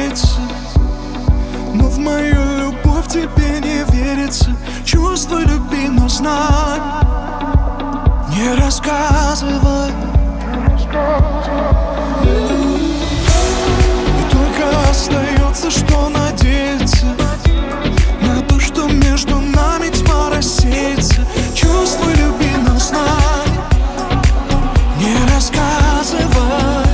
нравится, но в мою любовь тебе не верится. Чувствуй, люби, но знай, не рассказывай. И только остается, что надеяться на то, что между нами тьма рассеется. Чувствуй, люби, но знай, не рассказывай.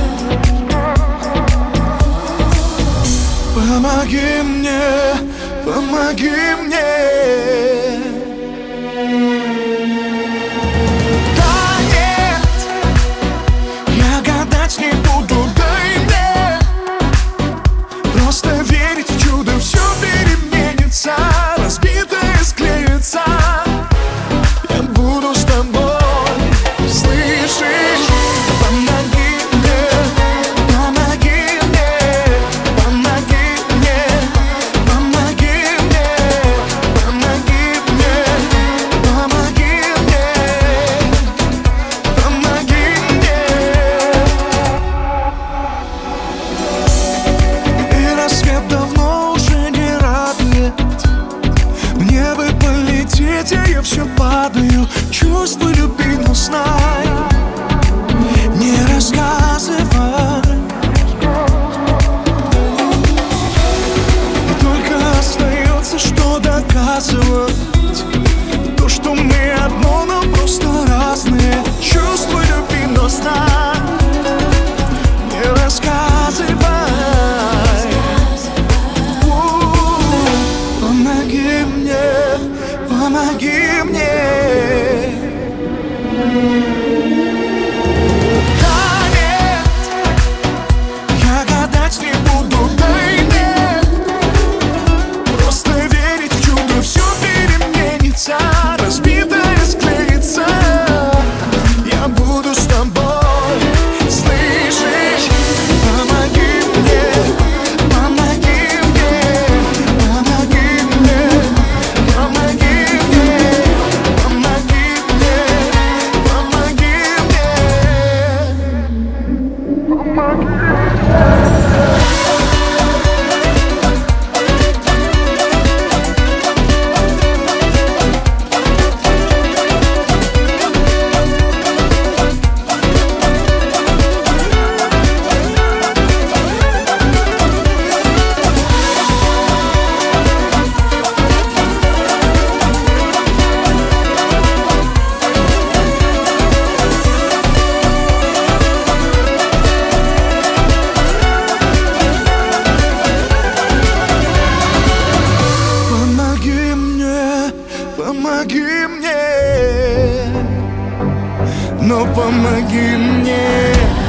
Помоги мне, помоги мне. Да нет, я гадать не буду, дай мне просто верить в чудо. Все переменится, разбитое склеится. Я буду с тобой, слышишь? Помоги мне, помоги мне, помоги мне, помоги мне, помоги мне, помоги мне, помоги мне. И рассвет давно уже не радует. Мне бы полететь, а я все падаю. Чувствуй, люби, но знай, не рассказывай. И только остается, что доказывать то, что мы одно, но просто разные. Чувствуй, люби, но знай, не рассказывай. Помоги мне, помоги мне. Да нет, я гадать не буду, дай мне просто верить в чудо. Все переменится, разбитое склеится. Я буду с тобой, слышишь? Помоги мне, помоги мне, помоги мне, помоги мне, помоги мне, помоги мне. Помоги мне, но помоги мне.